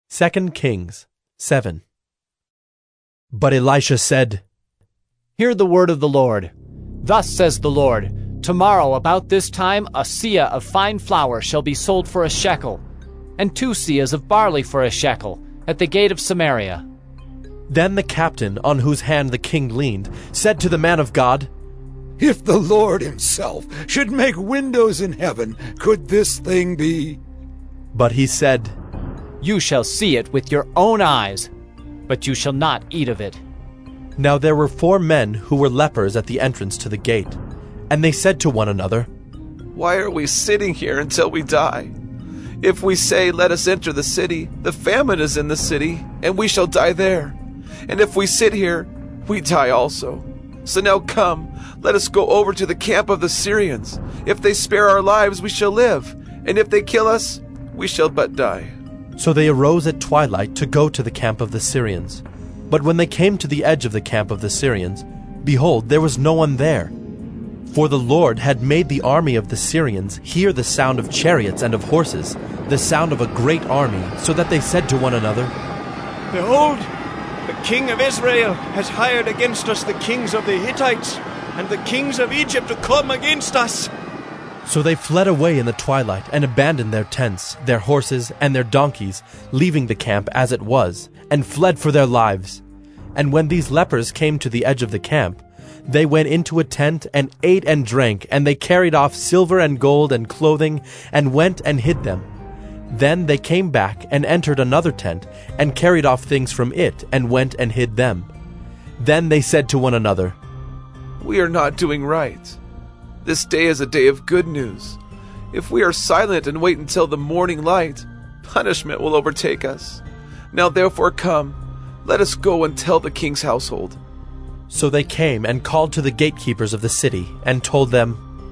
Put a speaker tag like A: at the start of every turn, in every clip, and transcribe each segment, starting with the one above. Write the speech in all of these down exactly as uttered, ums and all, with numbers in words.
A: Second Kings seven. But Elisha said,
B: Hear the word of the Lord. Thus says the Lord, Tomorrow about this time a seah of fine flour shall be sold for a shekel, and two seahs of barley for a shekel, at the gate of Samaria.
A: Then the captain, on whose hand the king leaned, said to the man of God,
C: If the Lord himself should make windows in heaven, could this thing be?
A: But he said,
B: You shall see it with your own eyes, but you shall not eat of it.
A: Now there were four men who were lepers at the entrance to the gate, and they said to one another,
D: Why are we sitting here until we die? If we say, Let us enter the city, the famine is in the city, and we shall die there. And if we sit here, we die also. So now come, let us go over to the camp of the Syrians. If they spare our lives, we shall live, and if they kill us, we shall but die.
A: So they arose at twilight to go to the camp of the Syrians. But when they came to the edge of the camp of the Syrians, behold, there was no one there. For the Lord had made the army of the Syrians hear the sound of chariots and of horses, the sound of a great army, so that they said to one another,
E: Behold, the king of Israel has hired against us the kings of the Hittites and the kings of Egypt to come against us.
A: So they fled away in the twilight and abandoned their tents, their horses, and their donkeys, leaving the camp as it was, and fled for their lives. And when these lepers came to the edge of the camp, they went into a tent and ate and drank, and they carried off silver and gold and clothing, and went and hid them. Then they came back and entered another tent, and carried off things from it, and went and hid them. Then they said to one another,
D: We are not doing right. This day is a day of good news. If we are silent and wait until the morning light, punishment will overtake us. Now therefore come, let us go and tell the king's household.
A: So they came and called to the gatekeepers of the city, and told them,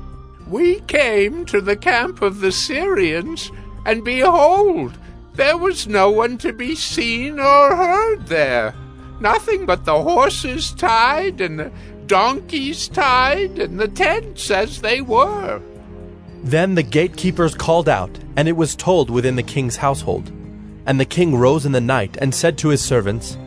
F: We came to the camp of the Syrians, and behold, there was no one to be seen or heard there. Nothing but the horses tied, and the donkeys tied, and the tents as they were.
A: Then the gatekeepers called out, and it was told within the king's household. And the king rose in the night, and said to his servants,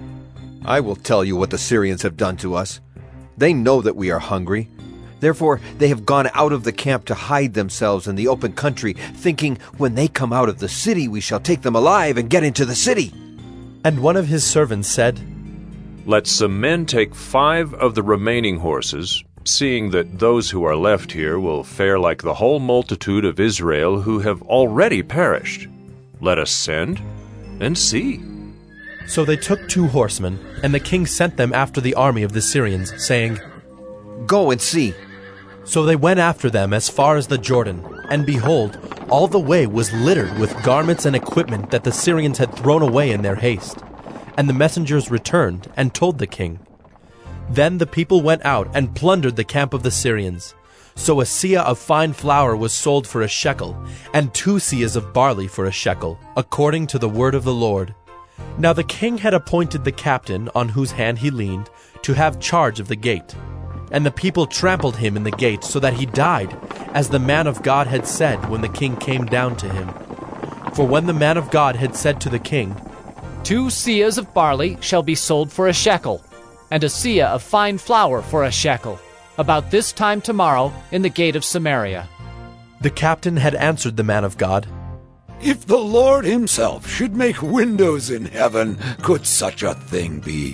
G: I will tell you what the Syrians have done to us. They know that we are hungry. Therefore they have gone out of the camp to hide themselves in the open country, thinking, When they come out of the city, we shall take them alive and get into the city.
A: And one of his servants said,
H: Let some men take five of the remaining horses, seeing that those who are left here will fare like the whole multitude of Israel who have already perished. Let us send and see.
A: So they took two horsemen, and the king sent them after the army of the Syrians, saying,
G: Go and see.
A: So they went after them as far as the Jordan, and behold, all the way was littered with garments and equipment that the Syrians had thrown away in their haste. And the messengers returned and told the king. Then the people went out and plundered the camp of the Syrians. So a seah of fine flour was sold for a shekel, and two seahs of barley for a shekel, according to the word of the Lord. Now the king had appointed the captain, on whose hand he leaned, to have charge of the gate. And the people trampled him in the gate, so that he died, as the man of God had said when the king came down to him. For when the man of God had said to the king,
B: Two seahs of barley shall be sold for a shekel, and a seah of fine flour for a shekel, about this time tomorrow in the gate of Samaria.
A: The captain had answered the man of God,
C: If the Lord himself should make windows in heaven, could such a thing be?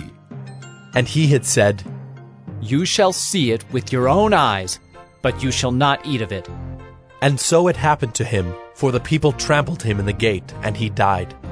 A: And he had said,
B: You shall see it with your own eyes, but you shall not eat of it.
A: And so it happened to him, for the people trampled him in the gate, and he died.